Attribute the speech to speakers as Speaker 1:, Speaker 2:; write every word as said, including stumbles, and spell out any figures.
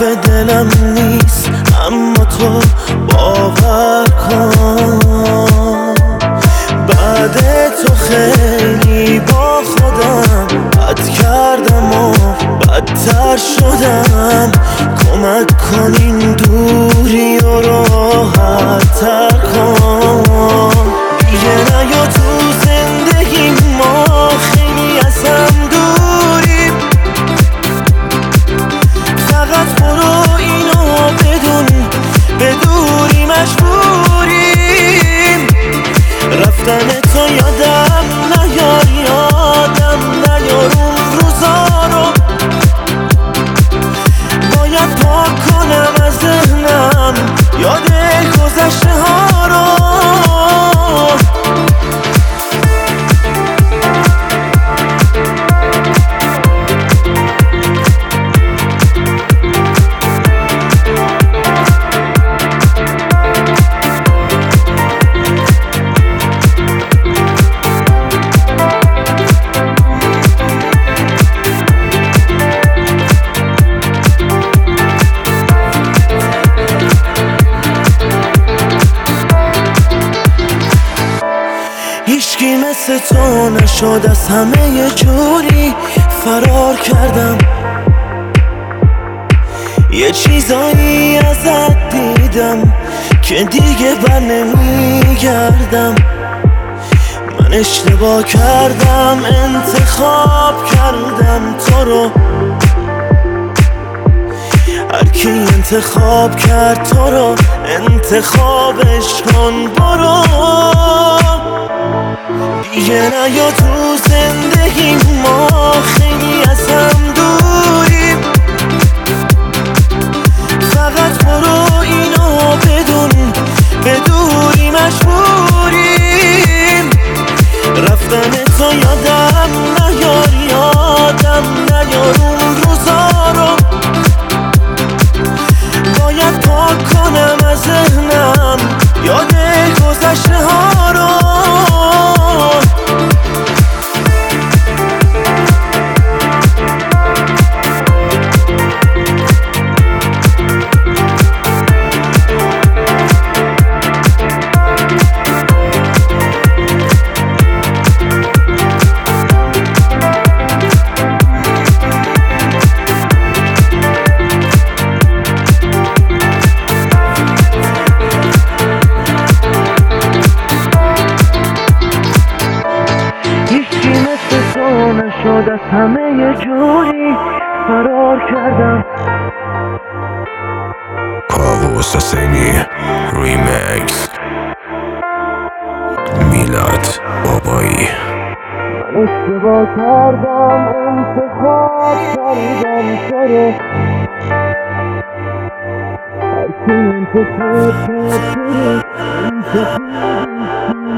Speaker 1: دلم نیست، اما تو باور کن. بعد تو خیلی با خودم بد کردم و بدتر شدم. کمک کن این دوری و راحت تر کن. دیگه نیا تو زندگی ما، خیلی از هم دوریم. فقط برو اینو بدون، به دوری مجبوریم. رفتن تو یادم نیار، یادم نیار اون روزا رو. باید پاک کنم از ذهنم یاد گذشته ها رو. هیچکی مثل تو نشد، از همه یه جوری فرار کردم. یه چیزایی ازت دیدم که دیگه بر نمیگردم. من اشتباه کردم، انتخاب کردم تو رو. هرکی انتخاب کرد تو رو، انتخابش کن برو. دیگه نیا تو زندگی ما، خیلی از هم دوریم. فقط برو اینو بدون، به دوری مجبوریم. رفتن تو یادم نیار، یادم نیار اون روزا رو. باید پاک کنم از ذهنم یاد گذشته ها رو. نشد، از همه یه جوری فرار کردم.
Speaker 2: کاووس حسینی ریمیکس. میلاد بابایی.
Speaker 1: من اشتباه کردم، انتخاب کردم تو رو. هرکی انتخاب کرد تو رو، انتخابش